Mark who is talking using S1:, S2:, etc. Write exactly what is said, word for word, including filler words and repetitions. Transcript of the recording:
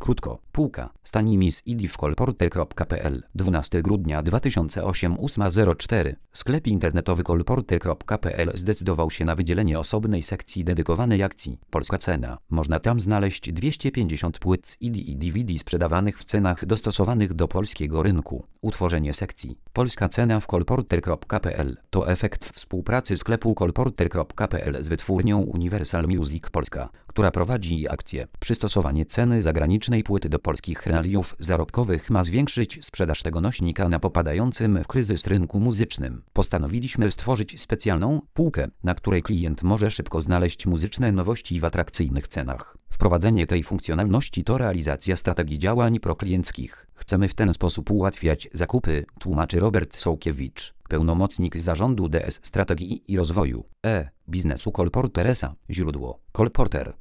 S1: Krótko. Półka. Stanimis I D w kolporter kropka p l. dwunastego grudnia dwa tysiące ósmego ósma zero cztery. Sklep internetowy kolporter kropka p l zdecydował się na wydzielenie osobnej sekcji dedykowanej akcji. Polska cena. Można tam znaleźć dwieście pięćdziesiąt płyt z C D i D V D sprzedawanych w cenach dostosowanych do polskiego rynku. Utworzenie sekcji. Polska cena w kolporter kropka p l to efekt współpracy sklepu kolporter kropka p l z wytwórnią Universal Music Polska, która prowadzi akcję. Przystosowanie ceny zagranicznej płyty do polskich realiów zarobkowych ma zwiększyć sprzedaż tego nośnika na popadającym w kryzys rynku muzycznym. Postanowiliśmy stworzyć specjalną półkę, na której klient może szybko znaleźć muzyczne nowości w atrakcyjnych cenach. Wprowadzenie tej funkcjonalności to realizacja strategii działań proklienckich. Chcemy w ten sposób ułatwiać zakupy, tłumaczy Robert Sołkiewicz, pełnomocnik zarządu D S Strategii i Rozwoju E. Biznesu Kolporter S A. Źródło: Kolporter.